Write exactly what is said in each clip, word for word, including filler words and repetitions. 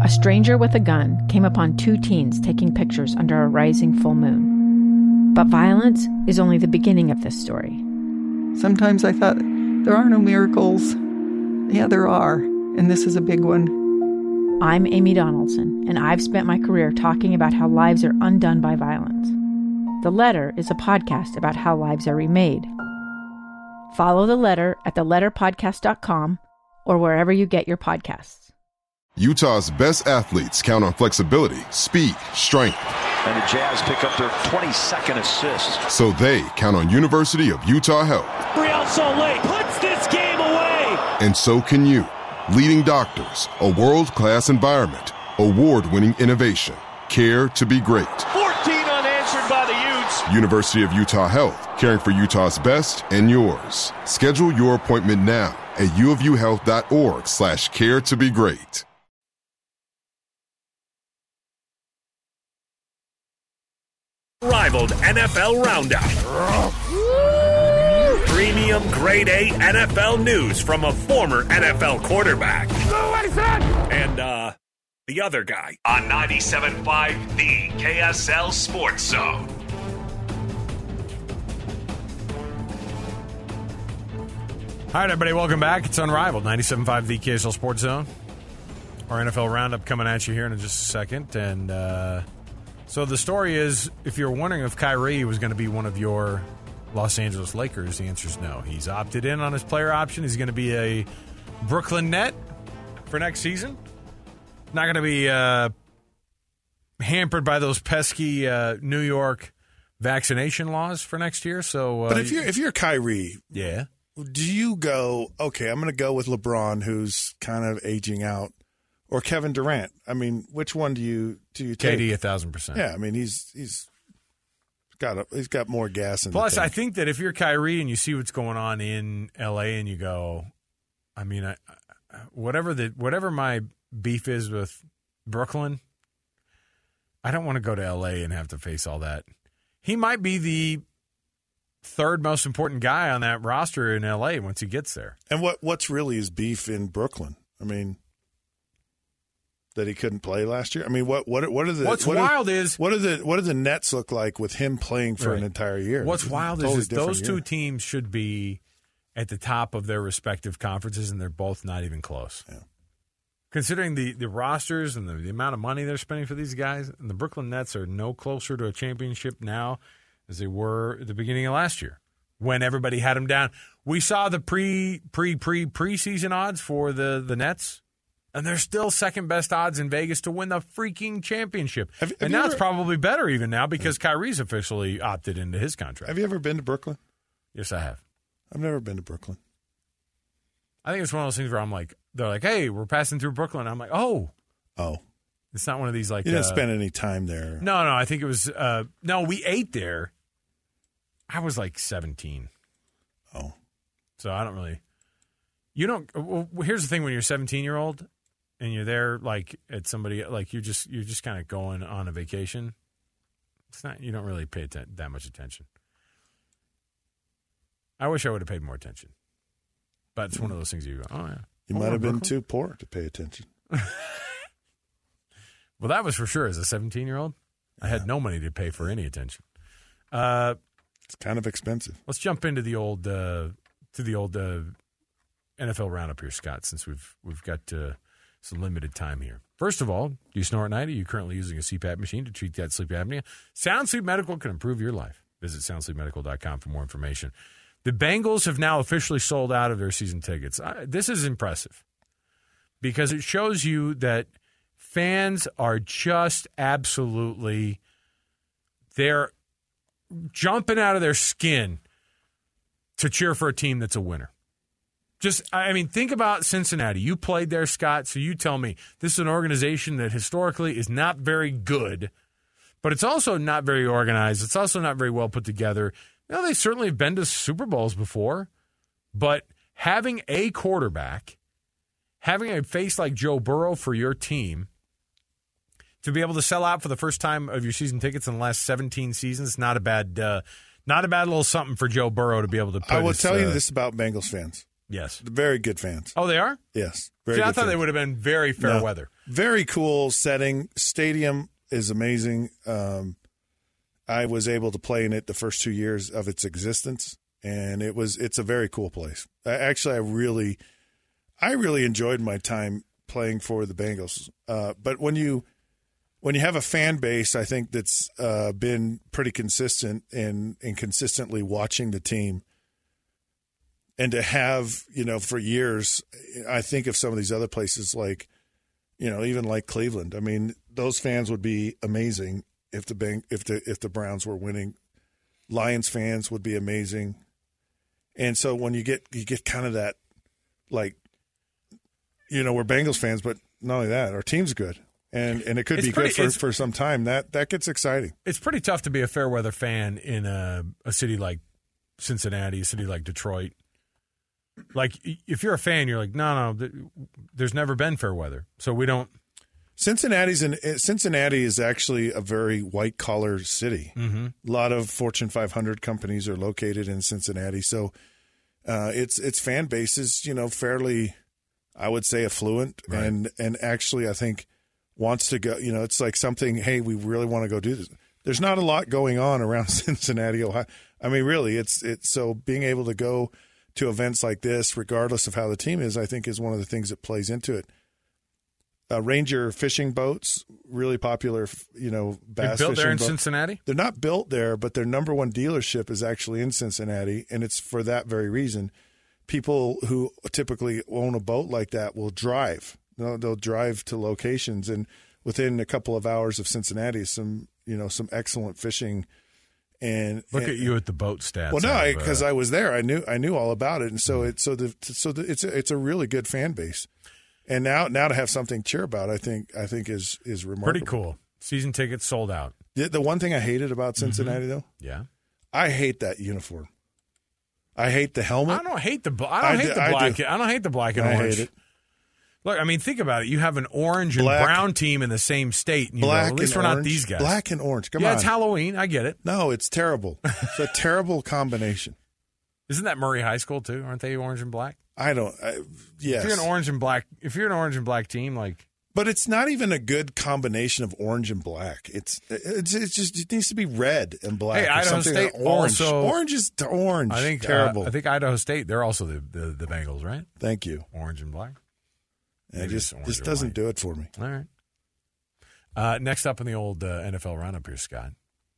a stranger with a gun came upon two teens taking pictures under a rising full moon. But violence is only the beginning of this story. Sometimes I thought, there are no miracles. Yeah, there are, and this is a big one. I'm Amy Donaldson, and I've spent my career talking about how lives are undone by violence. The Letter is a podcast about how lives are remade. Follow The Letter at the letter podcast dot com or wherever you get your podcasts. Utah's best athletes count on flexibility, speed, strength. And the Jazz pick up their twenty-second assist. So they count on University of Utah Health. Real Salt Lake puts this game away. And so can you. Leading doctors, a world-class environment, award-winning innovation, care to be great. fourteen unanswered by the Utes. University of Utah Health, caring for Utah's best and yours. Schedule your appointment now at uofuhealth.org slash care to be great. Rivaled N F L Roundup. Premium grade A N F L news from a former N F L quarterback. And, uh, the other guy. On ninety-seven point five, the K S L Sports Zone. All right, everybody, welcome back. It's Unrivaled, ninety-seven point five, the K S L Sports Zone. Our N F L Roundup coming at you here in just a second. And, uh, so the story is, if you're wondering if Kyrie was going to be one of your Los Angeles Lakers, the answer is no. He's opted in on his player option. He's going to be a Brooklyn Net for next season. Not going to be uh, hampered by those pesky uh, New York vaccination laws for next year. So, uh, but if you're if you're Kyrie, yeah, do you go, okay, I'm going to go with LeBron, who's kind of aging out, or Kevin Durant? I mean, which one do you do you take? K D a thousand percent. Yeah, I mean he's he's got a, he's got more gas in. Plus, the I think that if you're Kyrie and you see what's going on in L A and you go, I mean, I, whatever the whatever my beef is with Brooklyn, I don't want to go to L A and have to face all that. He might be the third most important guy on that roster in L A once he gets there. And what what's really his beef in Brooklyn? I mean, that he couldn't play last year. I mean, what what what are the what's what wild are, is what are the what do the Nets look like with him playing for right. an entire year? What's it's wild totally is, is those year. two teams should be at the top of their respective conferences, and they're both not even close. Yeah. Considering the, the rosters and the, the amount of money they're spending for these guys, and the Brooklyn Nets are no closer to a championship now as they were at the beginning of last year when everybody had them down. We saw the pre pre pre preseason odds for the, the Nets, and they're still second best odds in Vegas to win the freaking championship. Have, have and now ever, it's probably better even now because Kyrie's officially opted into his contract. Have you ever been to Brooklyn? Yes, I have. I've never been to Brooklyn. I think it's one of those things where I'm like, they're like, hey, we're passing through Brooklyn. I'm like, oh. Oh. It's not one of these like. You didn't uh, spend any time there. No, no. I think it was, uh, no, we ate there. I was like seventeen. Oh. So I don't really, you don't, well, here's the thing when you're a seventeen year old and you're there like at somebody, like you're just, you're just kind of going on a vacation. It's not, you don't really pay atten- that much attention. I wish I would have paid more attention. But it's one of those things you go, oh, yeah. You oh, might have been Brooklyn? too poor to pay attention. Well, that was for sure. As a seventeen-year-old, I had no money to pay for any attention. Uh, it's kind of expensive. Let's jump into the old uh, to the old uh, N F L roundup here, Scott. Since we've we've got uh, some limited time here. First of all, do you snore at night? Are you currently using a C PAP machine to treat that sleep apnea? Sound Sleep Medical can improve your life. Visit sound sleep medical dot com for more information. The Bengals have now officially sold out of their season tickets. I, this is impressive because it shows you that fans are just absolutely, they're jumping out of their skin to cheer for a team that's a winner. Just, I mean, think about Cincinnati. You played there, Scott, so you tell me. This is an organization that historically is not very good, but it's also not very organized. It's also not very well put together. You know, they certainly have been to Super Bowls before, but having a quarterback, having a face like Joe Burrow for your team, to be able to sell out for the first time of your season tickets in the last seventeen seasons, not a bad, uh, not a bad little something for Joe Burrow to be able to put I will his, tell you uh, this about Bengals fans. Yes. Very good fans. Oh, they are? Yes. Very See, good I thought fans. they would have been very fair No. weather. Very cool setting. Stadium is amazing. Um, I was able to play in it the first two years of its existence, and it was it's a very cool place. I, actually, I really, I really enjoyed my time playing for the Bengals. Uh, but when you when you have a fan base, I think that's uh, been pretty consistent in in consistently watching the team. And to have, you know, for years, I think of some of these other places like, you know, even like Cleveland. I mean, those fans would be amazing if the Bang, if the if the Browns were winning. Lions fans would be amazing. And so when you get you get kind of that, like, you know, we're Bengals fans, but not only that, our team's good. And and it could It's be pretty- good it's- for, for some time. That that gets exciting. It's pretty tough to be a fair weather fan in a, a city like Cincinnati, a city like Detroit. Like, if you're a fan, you're like, no, no, th- there's never been fair weather, so we don't. Cincinnati's in, Cincinnati is actually a very white collar city. Mm-hmm. A lot of Fortune five hundred companies are located in Cincinnati, so uh, its its fan base is, you know, fairly, I would say, affluent, Right. and and actually I think wants to go. You know, it's like something. Hey, we really want to go do this. There's not a lot going on around Cincinnati, Ohio. I mean, really, it's it's so being able to go to events like this, regardless of how the team is, I think is one of the things that plays into it. Uh, Ranger fishing boats, really popular, you know, bass They're built fishing there in boat. Cincinnati? They're not built there, but their number one dealership is actually in Cincinnati, and it's for that very reason. People who typically own a boat like that will drive. They'll, they'll drive to locations, and within a couple of hours of Cincinnati, some you know some excellent fishing. And Look and, at you at the boat stats. Well, no, of, because uh, I was there. I knew I knew all about it, and so it so the so the, it's a, it's a really good fan base. And now now to have something to cheer about, I think I think is is remarkable. pretty cool. Season tickets sold out. The, the one thing I hated about Cincinnati, though, Yeah. I hate that uniform. I hate the helmet. I don't hate the bl- I don't I hate do- the I black. do. I, don't hate the black and I orange. hate it. Look, I mean, think about it. You have an orange and Black- brown team in the same state. And you Black go, at least and we're orange. not these guys. Black and orange. Come yeah, on. it's Halloween. I get it. No, it's terrible. It's a terrible combination. Isn't that Murray High School too? Aren't they orange and black? I don't. I, yes, If you're an orange and black, if you're an orange and black team, like but it's not even a good combination of orange and black. It's it's, it's just it needs to be red and black. Hey, or Idaho something State like orange. also- Orange is t- orange. I think terrible. Uh, I think Idaho State. They're also the, the the Bengals, right? Thank you. Orange and black. It Maybe just it's orange this or doesn't white. do it for me. All right. Uh, next up in the old uh, N F L roundup here, Scott.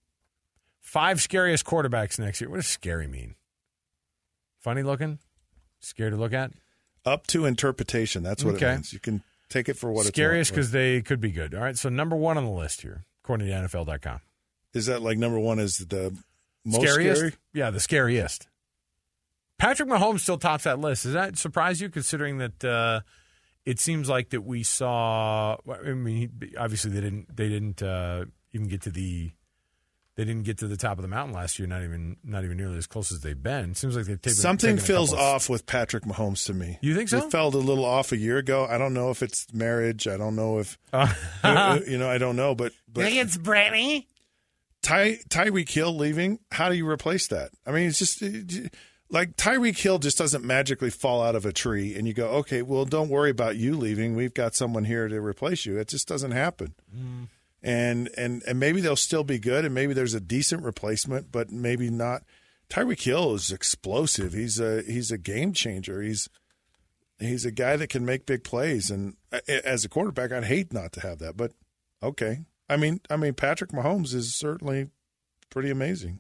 Five scariest quarterbacks next year. What does scary mean? Funny looking? Scary to look at? Up to interpretation. That's what Okay. it means. You can take it for what Scariest it's because they could be good. All right, so number one on the list here, according to N F L dot com. Is that like number one is the most Scariest? scary? Yeah, the scariest. Patrick Mahomes still tops that list. Does that surprise you, considering that uh, it seems like that we saw? I mean, obviously they didn't. They didn't uh, even get to the. They didn't get to the top of the mountain last year. Not even. Not even nearly as close as they've been. It seems like they've taken Something taken a feels couple of- off with Patrick Mahomes to me. You think so? It felt a little off a year ago. I don't know if it's marriage. I don't know if Uh, you know. I don't know, but but it's Brittany. Ty Tyreek Hill leaving. How do you replace that? I mean, it's just it, like Tyreek Hill just doesn't magically fall out of a tree, and you go, okay, well, don't worry about you leaving. We've got someone here to replace you. It just doesn't happen. Mm. And and and maybe they'll still be good, and maybe there's a decent replacement, but maybe not. Tyreek Hill is explosive. He's a he's a game changer. He's he's a guy that can make big plays, and as a quarterback, I'd hate not to have that. But okay, I mean, I mean, Patrick Mahomes is certainly pretty amazing.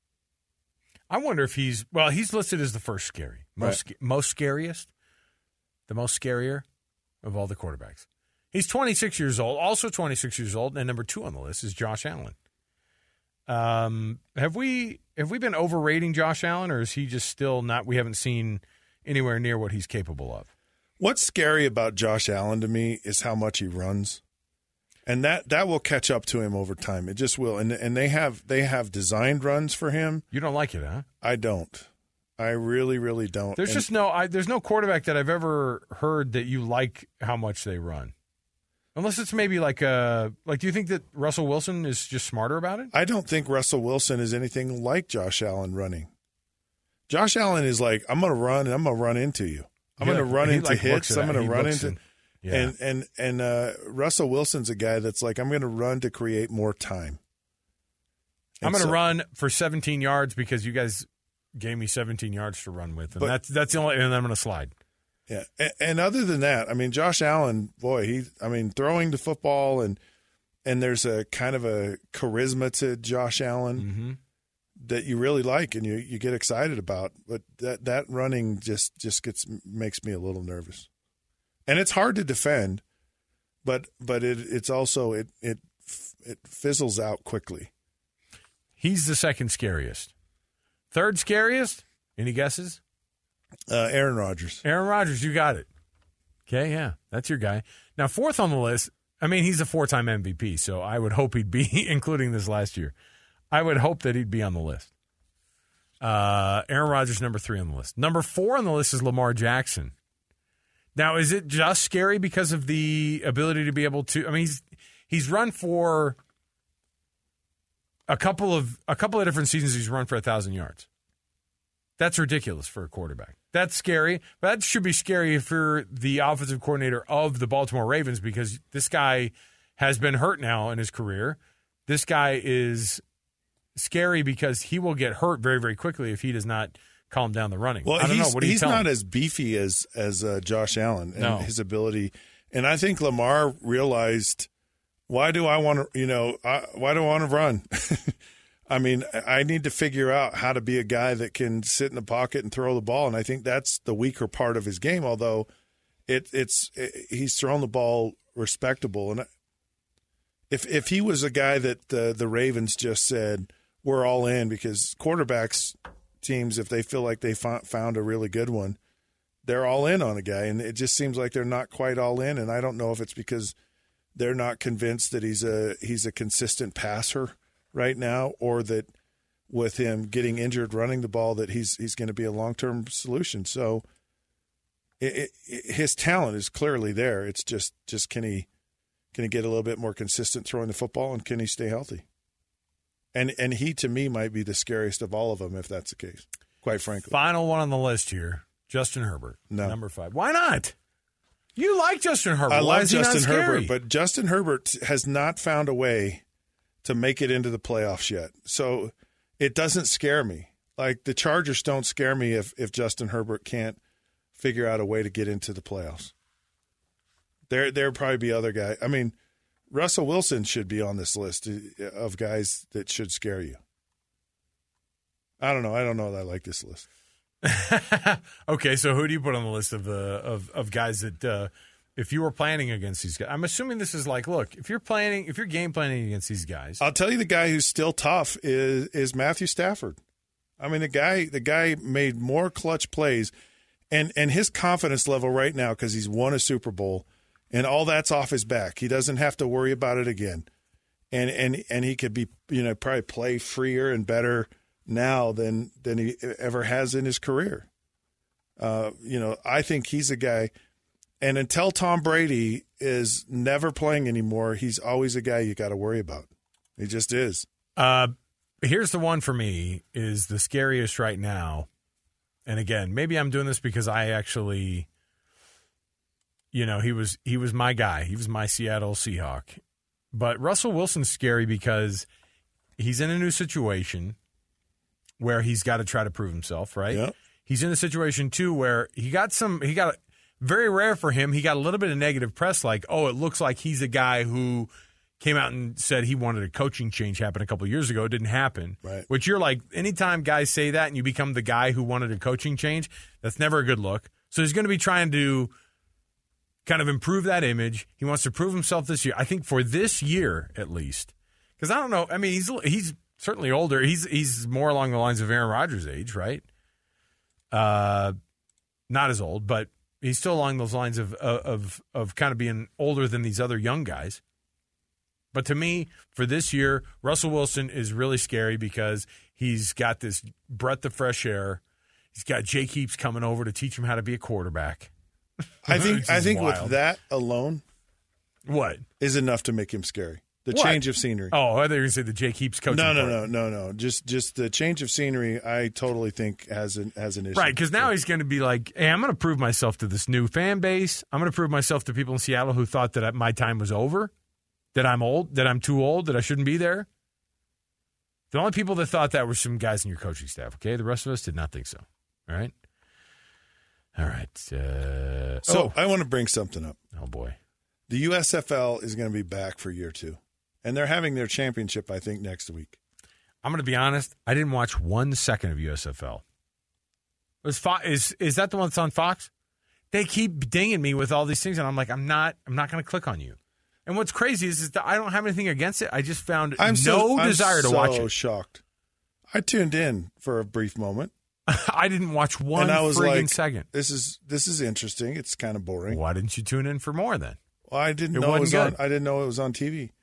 I wonder if he's well. He's listed as the first scary, most Right. most scariest, the most scarier of all the quarterbacks. He's twenty-six years old, also twenty-six years old, and number two on the list is Josh Allen. Um, have we have we been overrating Josh Allen, or is he just still not? We haven't seen anywhere near what he's capable of. What's scary about Josh Allen to me is how much he runs, and that, that will catch up to him over time. It just will. And and they have they have designed runs for him. You don't like it, huh? I don't. I really, really don't. There's And just no. I, there's no quarterback that I've ever heard that you like how much they run. Unless it's maybe like a like. Do you think that Russell Wilson is just smarter about it? I don't think Russell Wilson is anything like Josh Allen running. Josh Allen is like, I'm going to run and I'm going to run into you. I'm Yeah, going to run he, into like, hits. looks at I'm it. going He to run looks into in- yeah. and and and uh, Russell Wilson's a guy that's like, I'm going to run to create more time. I'm And going to so- run for seventeen yards because you guys gave me seventeen yards to run with, and But- that's that's the only. And then I'm going to slide. Yeah, and, and other than that, I mean, Josh Allen, boy, he, I mean, throwing the football and and there's a kind of a charisma to Josh Allen Mm-hmm. that you really like and you you get excited about. But that that running just just gets makes me a little nervous, and it's hard to defend, but but it it's also it it it fizzles out quickly. He's the second scariest. Third scariest? Any guesses? Uh, Aaron Rodgers. Aaron Rodgers, you got it. Okay, yeah, that's your guy. Now, fourth on the list, I mean, he's a four-time M V P, so I would hope he'd be, including this last year, I would hope that he'd be on the list. Uh, Aaron Rodgers, number three on the list. Number four on the list is Lamar Jackson. Now, is it just scary because of the ability to be able to, I mean, he's he's run for a couple of a couple of different seasons he's run for one thousand yards. That's ridiculous for a quarterback. That's scary. But that should be scary for the offensive coordinator of the Baltimore Ravens because this guy has been hurt now in his career. This guy is scary because he will get hurt very, very quickly if he does not calm down the running. Well, I don't he's, know. What do you he's tell not him? as beefy as as uh, Josh Allen and No. his ability. And I think Lamar realized, why do I want to, you know, I, why do I want to run? I mean, I need to figure out how to be a guy that can sit in the pocket and throw the ball, and I think that's the weaker part of his game. Although it, it's it, he's thrown the ball respectable, and if if he was a guy that uh, the Ravens just said we're all in because quarterbacks teams, if they feel like they found a really good one, they're all in on a guy, and it just seems like they're not quite all in. And I don't know if it's because they're not convinced that he's a he's a consistent passer right now, or that with him getting injured running the ball that he's he's going to be a long-term solution. So it, it, his talent is clearly there. It's just just can he can he get a little bit more consistent throwing the football, and can he stay healthy? And and he to me might be the scariest of all of them if that's the case. Quite frankly, Final one on the list here, Justin Herbert, No. number five. Why not? You like Justin Herbert. I Why love is he not Justin scary? Herbert, but Justin Herbert has not found a way to make it into the playoffs yet. So it doesn't scare me. Like the Chargers don't scare me if, if Justin Herbert can't figure out a way to get into the playoffs. There there'll probably be other guys. I mean, Russell Wilson should be on this list of guys that should scare you. I don't know. I don't know that I like this list. Okay, so who do you put on the list of the of, of guys that uh, if you were planning against these guys? I'm assuming this is like, look, if you're planning, if you're game planning against these guys, I'll tell you the guy who's still tough is is Matthew Stafford. I mean, the guy the guy made more clutch plays, and and his confidence level right now because he's won a Super Bowl, and all that's off his back. He doesn't have to worry about it again, and and and he could be you know probably play freer and better now than than he ever has in his career. Uh, you know, I think he's a guy, and until Tom Brady is never playing anymore, he's always a guy you got to worry about. He just is. uh, here's the one for me is the scariest right now. And again, maybe I'm doing this because I actually, you know, he was he was my guy. He was my Seattle Seahawk. But Russell Wilson's scary because he's in a new situation where he's got to try to prove himself, right? Yeah. He's in a situation, too, where he got some, he got, very rare for him, he got a little bit of negative press like, oh, it looks like he's a guy who came out and said he wanted a coaching change happen a couple of years ago. It didn't happen. Right. Which you're like, anytime guys say that and you become the guy who wanted a coaching change, that's never a good look. So he's going to be trying to kind of improve that image. He wants to prove himself this year. I think for this year, at least. Because I don't know, I mean, he's he's certainly older. He's he's more along the lines of Aaron Rodgers' age, right? Uh, not as old, but he's still along those lines of of of kind of being older than these other young guys. But to me, for this year, Russell Wilson is really scary because he's got this breath of fresh air. He's got Jake Heaps coming over to teach him how to be a quarterback. I think I think wild. with that alone, What? is enough to make him scary. The What? change of scenery. Oh, I thought you were going to say the Jake Heaps coaching. No, no, part. no, no, no. Just just the change of scenery, I totally think has an, has an issue. Right, because now he's going to be like, hey, I'm going to prove myself to this new fan base. I'm going to prove myself to people in Seattle who thought that I, my time was over, that I'm old, that I'm too old, that I shouldn't be there. The only people that thought that were some guys in your coaching staff, okay? The rest of us did not think so. All right? All right. Uh, So oh. I want to bring something up. oh, boy. The U S F L is going to be back for year two. And they're having their championship, I think, next week. I'm going to be honest. I didn't watch one second of U S F L. Was Fo- is is that the one that's on Fox? They keep dinging me with all these things, and I'm like, I'm not. I'm not going to click on you. And what's crazy is, is that I don't have anything against it. I just found I'm no so, desire I'm to so watch it. shocked. I tuned in for a brief moment. I didn't watch one and I was friggin' like, second. This is this is interesting. It's kind of boring. Why didn't you tune in for more then? Well, I didn't It know it was wasn't on. good. I didn't know it was on T V.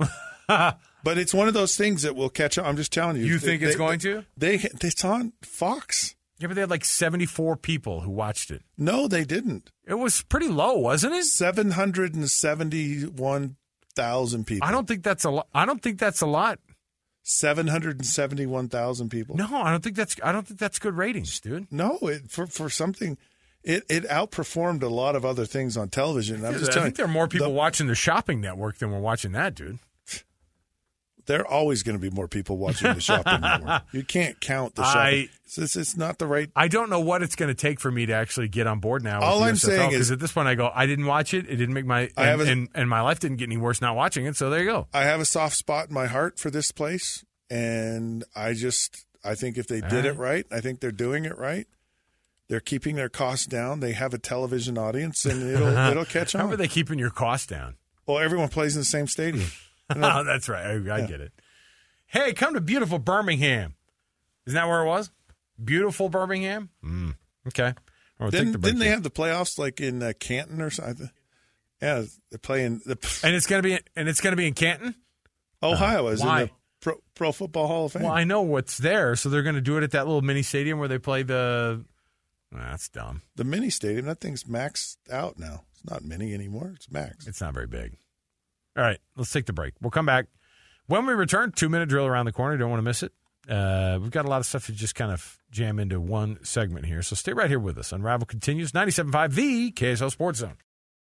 But it's one of those things that will catch on. I'm just telling you. You They- think it's they- going to? They it's on Fox. Yeah, but they had like seventy-four people who watched it. No, they didn't. It was pretty low, wasn't it? Seven hundred and seventy-one thousand people. I don't think that's a lot. I don't think that's a lot. Seven hundred and seventy-one thousand people. No, I don't think that's. I don't think that's good ratings, dude. No, it, for for something, it it outperformed a lot of other things on television. I'm just I telling think there are more people the, watching the Shopping Network than were watching that, dude. There are always going to be more people watching the Shopping Network. You can't count the I- Shopping. It's, it's, it's not the right. I don't know what it's going to take for me to actually get on board now. All I'm saying because is- at this point I go, I didn't watch it. It didn't make my I and, have a- and, and my life didn't get any worse not watching it. So there you go. I have a soft spot in my heart for this place, and I just I think if they All did right. it right, I think they're doing it right. They're keeping their costs down. They have a television audience, and it'll it'll catch How on. are they keeping your costs down? Well, everyone plays in the same stadium. Oh, that's right. I, I Yeah. get it. Hey, come to beautiful Birmingham. Isn't that where it was? Beautiful Birmingham? Mm, okay. We'll take Didn't, the break didn't they here. have the playoffs like in uh, Canton or something? Yeah, they're playing the And it's gonna be and it's gonna be in Canton? Ohio is why? in the Pro, Pro Football Hall of Fame. Well, I know what's there, so they're gonna do it at that little mini stadium where they play the Nah, that's dumb. The mini stadium, that thing's maxed out now. It's not mini anymore. It's max. It's not very big. All right, let's take the break. We'll come back. When we return, two-minute drill around the corner. Don't want to miss it. Uh, we've got a lot of stuff to just kind of jam into one segment here, so stay right here with us. Unravel continues. ninety-seven point five, the K S L Sports Zone.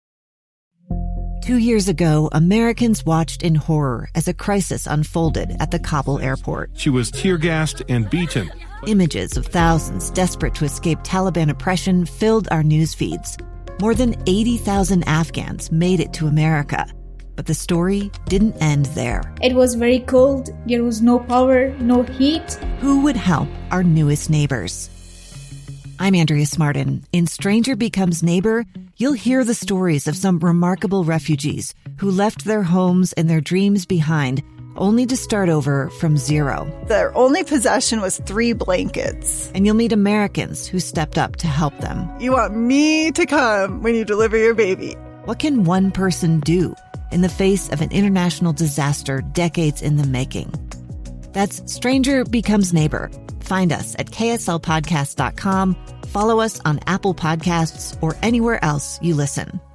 Two years ago, Americans watched in horror as a crisis unfolded at the Kabul airport. She was tear-gassed and beaten. Images of thousands desperate to escape Taliban oppression filled our news feeds. More than eighty thousand Afghans made it to America. But the story didn't end there. It was very cold. There was no power, no heat. Who would help our newest neighbors? I'm Andrea Smartin. In Stranger Becomes Neighbor, you'll hear the stories of some remarkable refugees who left their homes and their dreams behind, only to start over from zero. Their only possession was three blankets. And you'll meet Americans who stepped up to help them. You want me to come when you deliver your baby. What can one person do in the face of an international disaster decades in the making? That's Stranger Becomes Neighbor. Find us at K S L podcast dot com. Follow us on Apple Podcasts or anywhere else you listen.